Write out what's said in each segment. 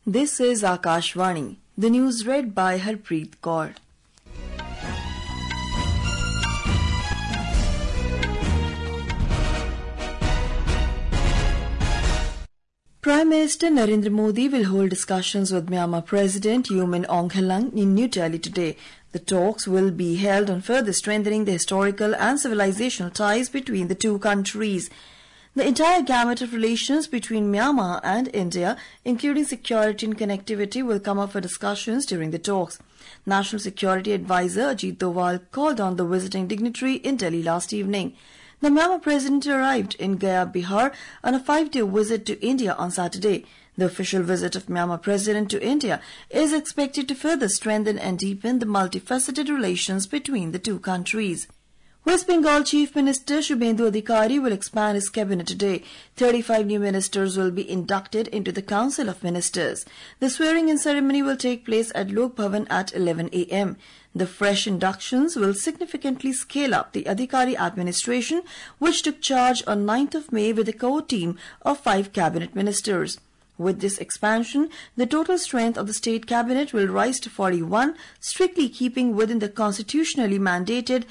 This is Akashvani. The news read by Harpreet Kaur. Prime Minister Narendra Modi will hold discussions with Myanmar President U Min Aung Hlaing in New Delhi today. The talks will be held on further strengthening the historical and civilizational ties between the two countries. The entire gamut of relations between Myanmar and India, including security and connectivity, will come up for discussions during the talks. National Security Advisor Ajit Doval called on the visiting dignitary in Delhi last evening. The Myanmar president arrived in Gaya, Bihar on a 5-day visit to India on Saturday. The official visit of Myanmar president to India is expected to further strengthen and deepen the multifaceted relations between the two countries. West Bengal Chief Minister Shubhendu Adhikari will expand his cabinet today. 35 new ministers will be inducted into the Council of Ministers. The swearing-in ceremony will take place at Lok Bhavan at 11 a.m. The fresh inductions will significantly scale up the Adhikari administration, which took charge on 9th of May with a core team of 5 cabinet ministers. With this expansion, the total strength of the state cabinet will rise to 41, strictly keeping within the constitutionally mandated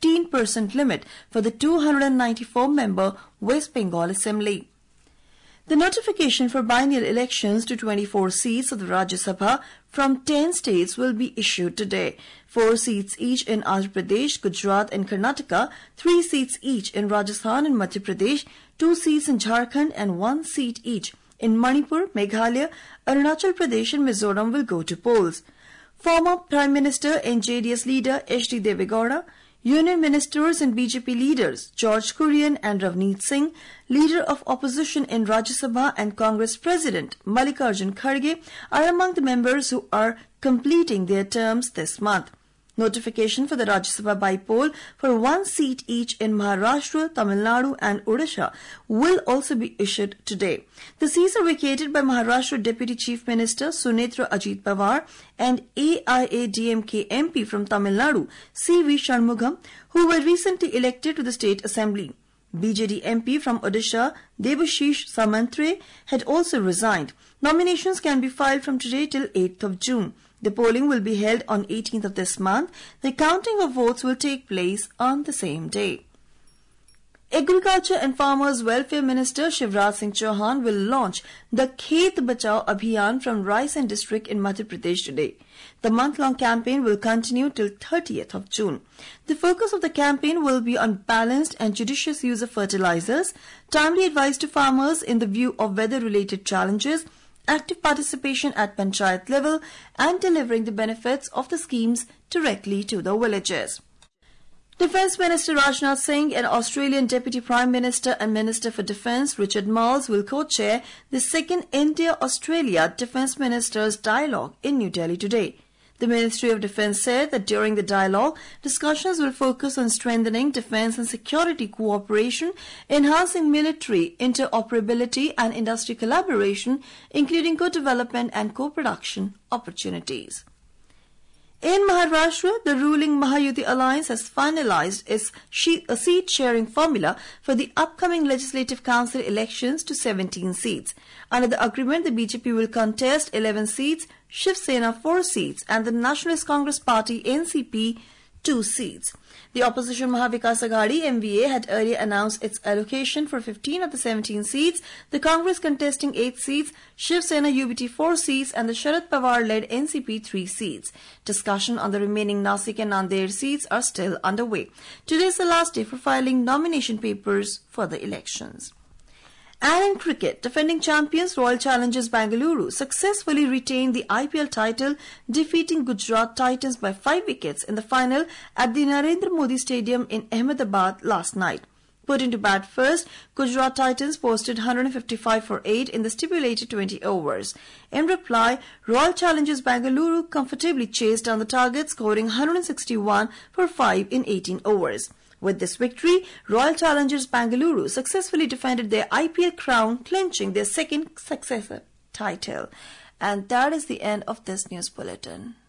15% limit for the 294-member West Bengal Assembly. The notification for biennial elections to 24 seats of the Rajya Sabha from 10 states will be issued today. 4 seats each in Andhra Pradesh, Gujarat and Karnataka, 3 seats each in Rajasthan and Madhya Pradesh, 2 seats in Jharkhand and 1 seat each in Manipur, Meghalaya, Arunachal Pradesh and Mizoram will go to polls. Former Prime Minister and JDS leader H.D. Deve Gowda, Union Ministers and BJP leaders George Kurian and Ravneet Singh, Leader of Opposition in Rajya Sabha and Congress President Mallikarjun Kharge are among the members who are completing their terms this month. Notification for the Rajya Sabha by-poll for 1 seat each in Maharashtra, Tamil Nadu and Odisha will also be issued today. The seats are vacated by Maharashtra Deputy Chief Minister Sunetra Ajit Pawar and AIADMK MP from Tamil Nadu, C.V. Shanmugam, who were recently elected to the State Assembly. BJD MP from Odisha, Debashish Samantre, had also resigned. Nominations can be filed from today till 8th of June. The polling will be held on 18th of this month. The counting of votes will take place on the same day. Agriculture and Farmers Welfare Minister Shivraj Singh Chauhan will launch the Khet Bachao Abhiyan from Raisen district in Madhya Pradesh today. The month-long campaign will continue till 30th of June. The focus of the campaign will be on balanced and judicious use of fertilizers, timely advice to farmers in the view of weather-related challenges, active participation at panchayat level and delivering the benefits of the schemes directly to the villagers. Defence Minister Rajnath Singh and Australian Deputy Prime Minister and Minister for Defence Richard Marles will co-chair the second India-Australia Defence Ministers Dialogue in New Delhi today. The Ministry of Defence said that during the dialogue, discussions will focus on strengthening defence and security cooperation, enhancing military interoperability and industry collaboration, including co-development and co-production opportunities. In Maharashtra, the ruling Mahayuti Alliance has finalized its seat-sharing formula for the upcoming Legislative Council elections to 17 seats. Under the agreement, the BJP will contest 11 seats, Shiv Sena 4 seats and the Nationalist Congress Party NCP 2 seats. The opposition Mahavikas Aghadi MVA had earlier announced its allocation for 15 of the 17 seats, the Congress contesting 8 seats, Shiv Sena UBT 4 seats and the Sharad Pawar-led NCP 3 seats. Discussion on the remaining Nasik and Nanded seats are still underway. Today is the last day for filing nomination papers for the elections. And in cricket, defending champions Royal Challengers Bengaluru successfully retained the IPL title, defeating Gujarat Titans by 5 wickets in the final at the Narendra Modi Stadium in Ahmedabad last night. Put into bat first, Gujarat Titans posted 155 for 8 in the stipulated 20 overs. In reply, Royal Challengers Bengaluru comfortably chased down the target, scoring 161 for 5 in 18 overs. With this victory, Royal Challengers Bengaluru successfully defended their IPL crown, clinching their second successive title. And that is the end of this news bulletin.